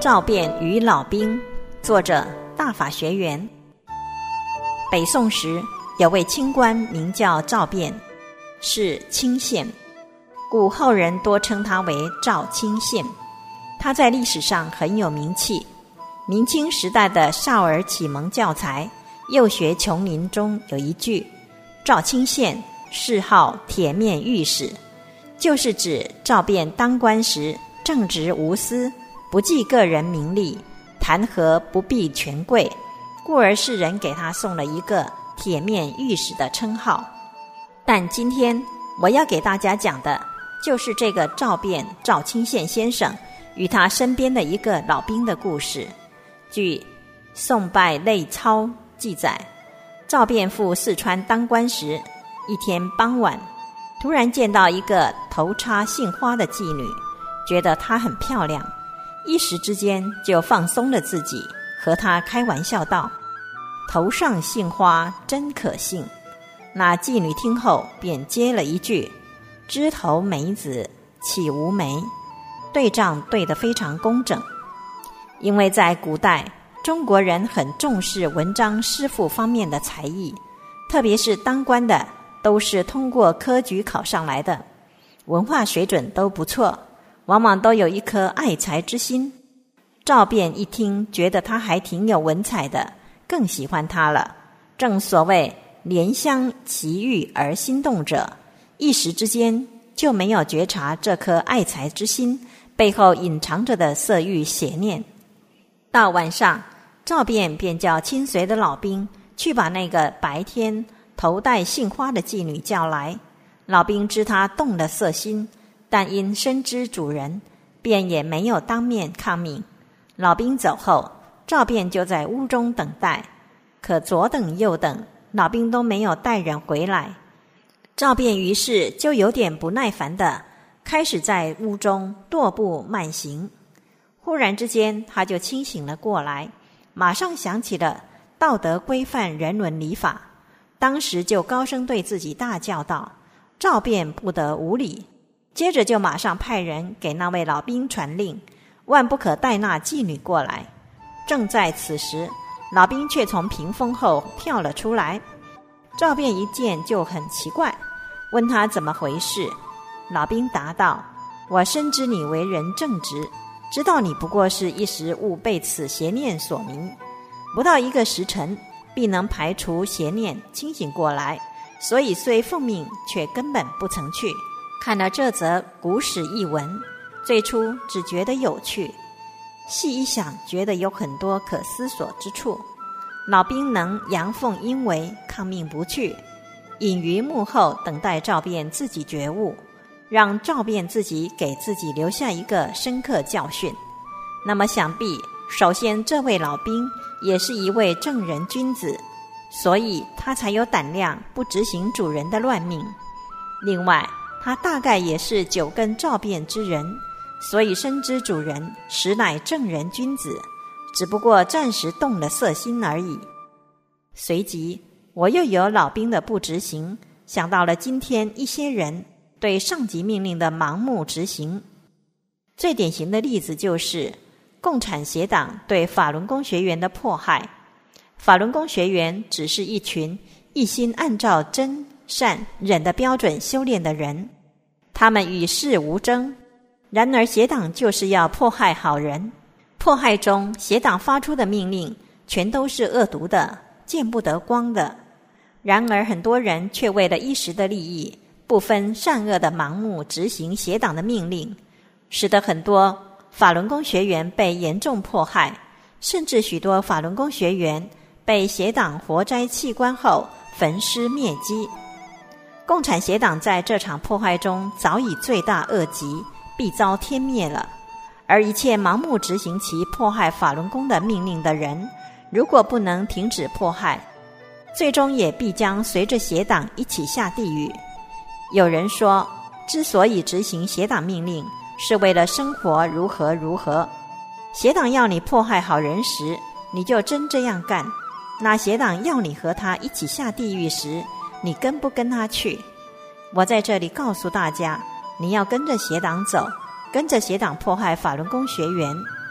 赵卞与老兵，作者大法学园。北宋时有位清官名叫赵卞，是清县，故后人多称他为赵清县。他在历史上很有名气，明清时代的少儿启蒙教材《幼学琼林》中有一句：赵清县谥号铁面御史，就是指赵卞当官时正直无私，不计个人名利，谈何不避权贵，故而世人给他送了一个铁面御史的称号。但今天我要给大家讲的就是这个赵卞赵清县先生与他身边的一个老兵的故事。据《宋拜类操》记载，赵卞赴四川当官时，一天傍晚突然见到一个头插杏花的妓女，觉得她很漂亮，一时之间就放松了自己，和她开玩笑道：头上杏花真可信。那妓女听后便接了一句：枝头梅子岂无梅，对仗对得非常工整。因为在古代中国人很重视文章诗赋方面的才艺，特别是当官的都是通过科举考上来的，文化水准都不错，往往都有一颗爱才之心。赵卞一听觉得他还挺有文采的，更喜欢他了。正所谓怜香惜玉而心动者，一时之间就没有觉察这颗爱才之心背后隐藏着的色欲邪念。到晚上，赵卞便叫亲随的老兵去把那个白天头戴杏花的妓女叫来。老兵知他动了色心，但因深知主人，便也没有当面抗命。老兵走后，赵卞就在屋中等待，可左等右等，老兵都没有带人回来。赵卞于是就有点不耐烦的开始在屋中踱步慢行。忽然之间，他就清醒了过来，马上想起了道德规范人伦礼法，当时就高声对自己大叫道：赵卞不得无礼。接着就马上派人给那位老兵传令，万不可带那妓女过来。正在此时，老兵却从屏风后跳了出来。赵卞一见就很奇怪，问他怎么回事。老兵答道：我深知你为人正直，知道你不过是一时误被此邪念所迷，不到一个时辰必能排除邪念，清醒过来，所以虽奉命却根本不曾去。看了这则古史译文，最初只觉得有趣，细一想觉得有很多可思索之处。老兵能阳奉阴违，抗命不去，隐于幕后等待赵卞自己觉悟，让赵卞自己给自己留下一个深刻教训。那么想必首先这位老兵也是一位正人君子，所以他才有胆量不执行主人的乱命。另外他大概也是久跟赵卞之人，所以深知主人实乃正人君子，只不过暂时动了色心而已。随即我又有老兵的不执行，想到了今天一些人对上级命令的盲目执行。最典型的例子就是共产协党对法轮功学员的迫害。法轮功学员只是一群一心按照真善忍的标准修炼的人，他们与世无争，然而协党就是要迫害好人。迫害中，协党发出的命令全都是恶毒的，见不得光的。然而很多人却为了一时的利益，不分善恶的盲目执行协党的命令，使得很多法轮功学员被严重迫害，甚至许多法轮功学员被协党活摘器官后焚尸灭迹。共产协党在这场迫害中早已罪大恶极，必遭天灭了。而一切盲目执行其迫害法轮功的命令的人，如果不能停止迫害，最终也必将随着协党一起下地狱。有人说，之所以执行协党命令，是为了生活如何如何。协党要你迫害好人时，你就真这样干；那协党要你和他一起下地狱时，你跟不跟他去？我在这里告诉大家，你要跟着协党走，跟着协党迫害法轮功学员，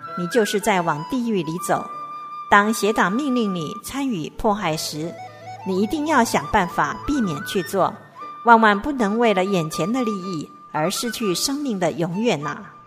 你就是在往地狱里走。当邪党命令你参与迫害时，你一定要想办法避免去做，万万不能为了眼前的利益而失去生命的永远啊！